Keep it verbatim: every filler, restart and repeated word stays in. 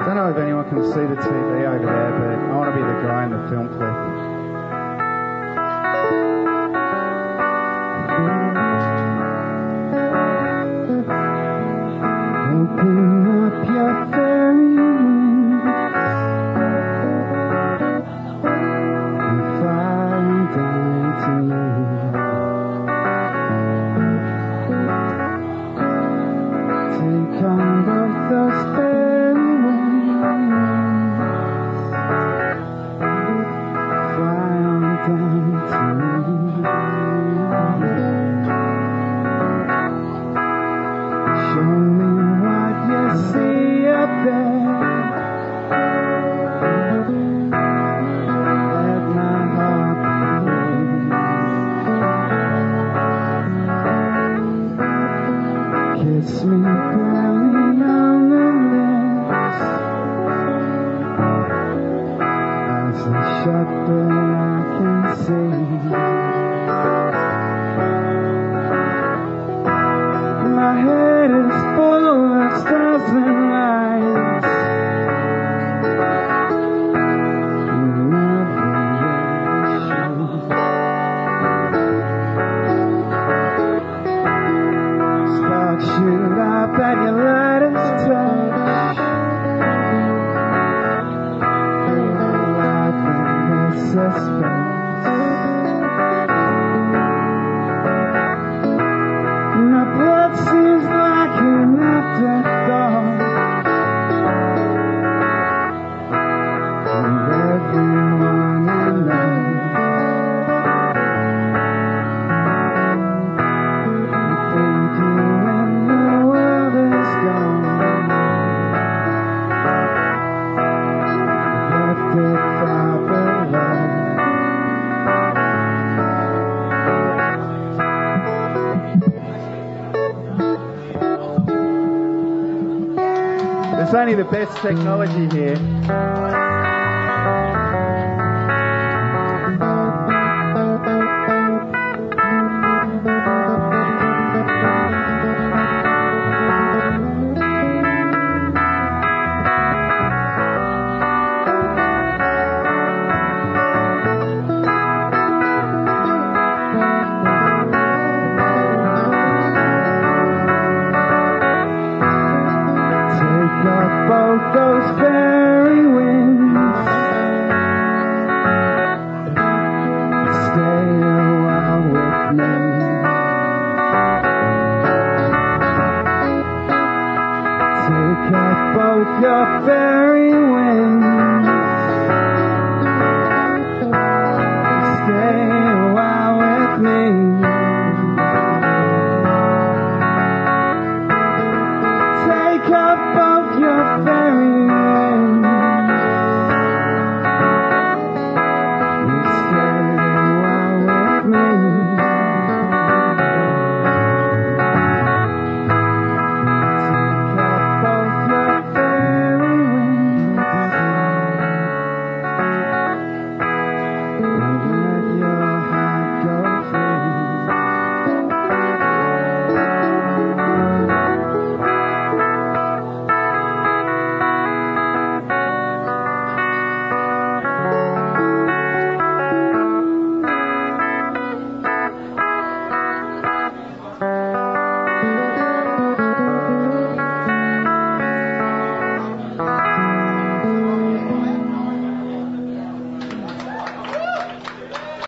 I don't know if anyone can see the T V over there, but I want to be the guy in the film clip. Open up your fairy wings and fly down to me. Take on both those fairy wings, fly on down to me. Show me what you see up there. Let my heart beat. Kiss me gently on the lips as I shut the I can see. My head is full of stars and lights. Start shoot up at your lightest touch. Life in the suspense. My blood seems like an afterthought, and everyone I know, thinking when the world is gone, left it far below. It's only the best technology here. Take up both those fairy wings, stay a while with me. Take up both your fairy wings, stay a while with me.